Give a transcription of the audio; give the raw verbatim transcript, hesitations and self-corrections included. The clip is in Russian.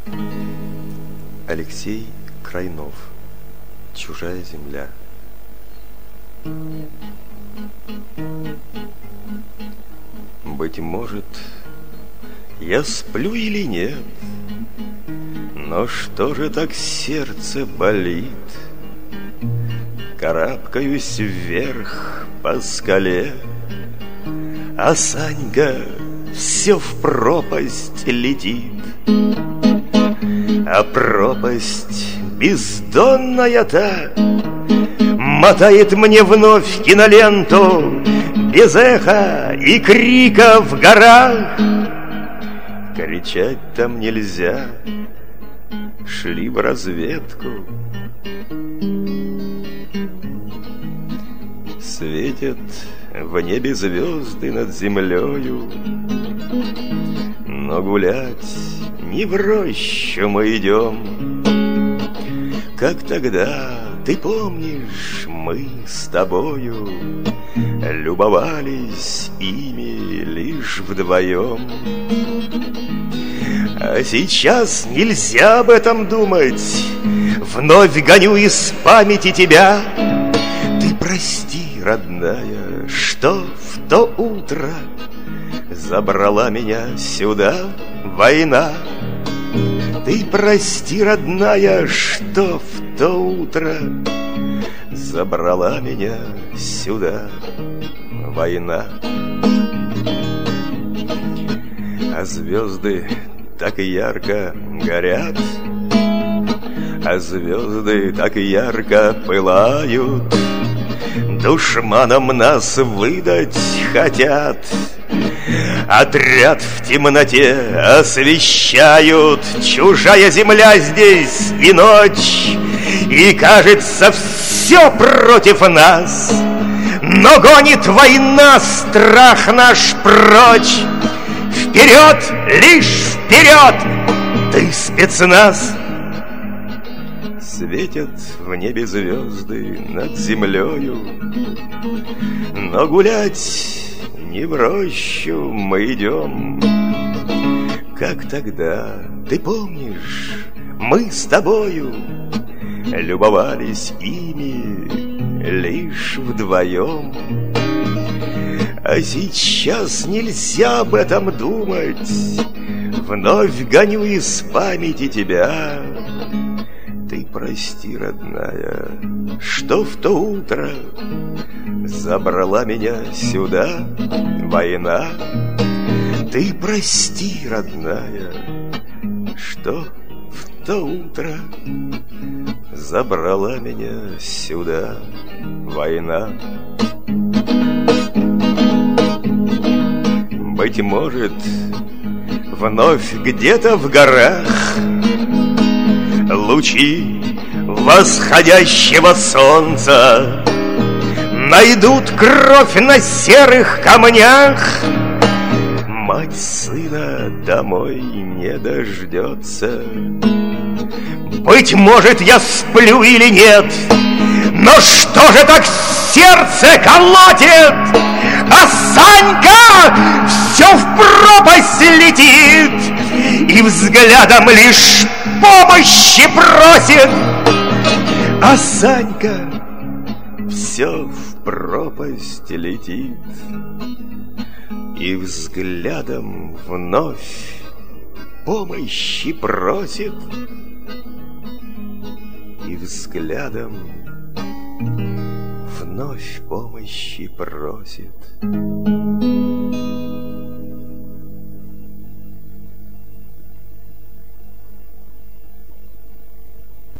Алексей Крайнов. Чужая земля. Быть может, я сплю или нет, но что же так сердце болит? Карабкаюсь вверх по скале, а Санька все в пропасть летит. А пропасть бездонная та мотает мне вновь киноленту без эха и крика в горах. Кричать там нельзя, шли в разведку. Светят в небе звезды над землею, но гулять не в рощу мы идем. Как тогда, ты помнишь, мы с тобою любовались ими лишь вдвоем. А сейчас нельзя об этом думать. Вновь гоню из памяти тебя. Ты прости, родная, что в то утро забрала меня сюда война. Ты прости, родная, что в то утро забрала меня сюда война. А звезды так ярко горят, а звезды так ярко пылают, душманам нас выдать хотят. Отряд в темноте освещают, чужая земля здесь и ночь, и кажется все против нас, но гонит война страх наш прочь. Вперед, лишь вперед, ты спецназ. Светят в небе звезды над землею, но гулять не в рощу мы идем. Как тогда, ты помнишь, мы с тобою любовались ими лишь вдвоем. А сейчас нельзя об этом думать. Вновь гоню из памяти тебя. Ты прости, родная, что в то утро забрала меня сюда война. Ты прости, родная, что в то утро забрала меня сюда война. Быть может, вновь где-то в горах лучи восходящего солнца найдут кровь на серых камнях. Мать сына домой не дождется. Быть может, я сплю или нет, но что же так сердце колотит? А Санька все в пропасть летит и взглядом лишь помощи просит. А Санька все в пропасть летит и взглядом вновь помощи просит. И взглядом вновь помощи просит.